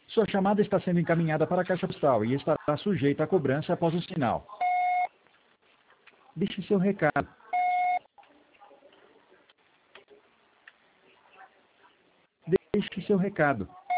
Sua chamada está sendo encaminhada para a caixa postal e estará sujeita a cobrança após o sinal. Deixe seu recado. Deixe seu recado.